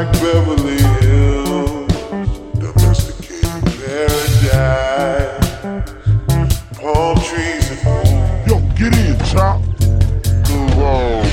Black Beverly Hills, domesticated paradise, palm trees and pools. Yo, get in, Chop. Go on.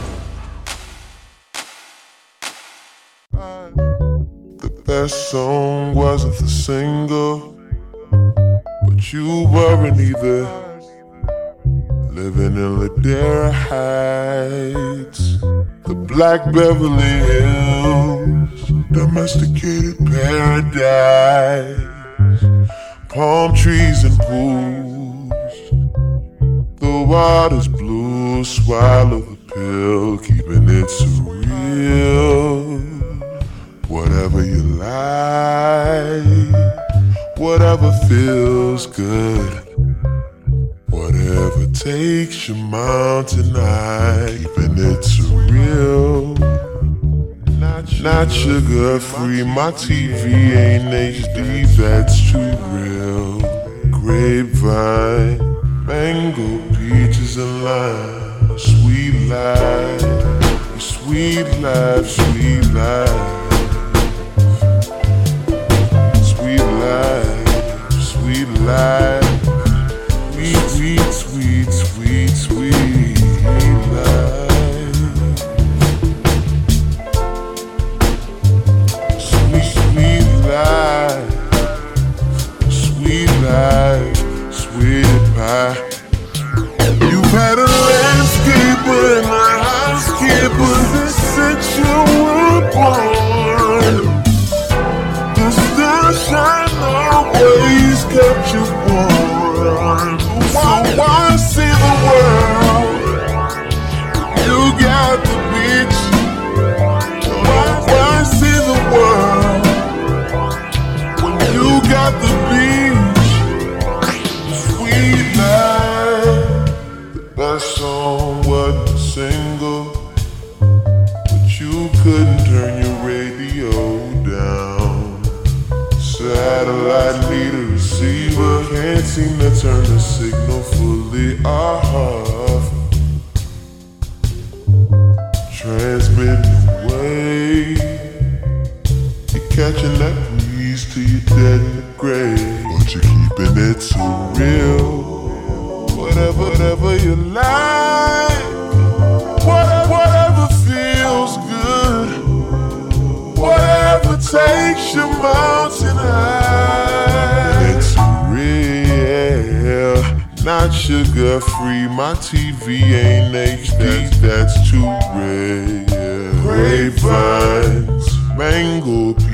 The best song wasn't the single, but you weren't either. Living in Ladera Heights, the Black Beverly Hills, domesticated paradise, palm trees and pools. The water's blue, swallow the pill, keeping it surreal. Whatever you like, whatever feels good, whatever takes your mind tonight, keeping it surreal. Not sugar free, my TV ain't HD, that's too real. Grapevine, mango, peaches and lime, sweet life, sweet life, sweet life. Sweet life, sweet life. Sweet, sweet, sweet, sweet life. Sweet, sweet life. Sweet life, sweet pie. You've had a landscaper and a housekeeper since you were born. The sunshine always kept you warm. So why see the world? You got the beach. Why see the world when you got the beach? Sweet life. The best song wasn't a single, but you couldn't turn your radio down. Satellite need a receiver, can't seem to turn the signal fully off. Transmitting away, you're catching that breeze till you're dead in the grave, but you're keeping it so real. Whatever you like, whatever feels good, whatever takes your mountain high. It's real, not sugar free. My TV ain't HD, that's too rare. Grapevines, mango,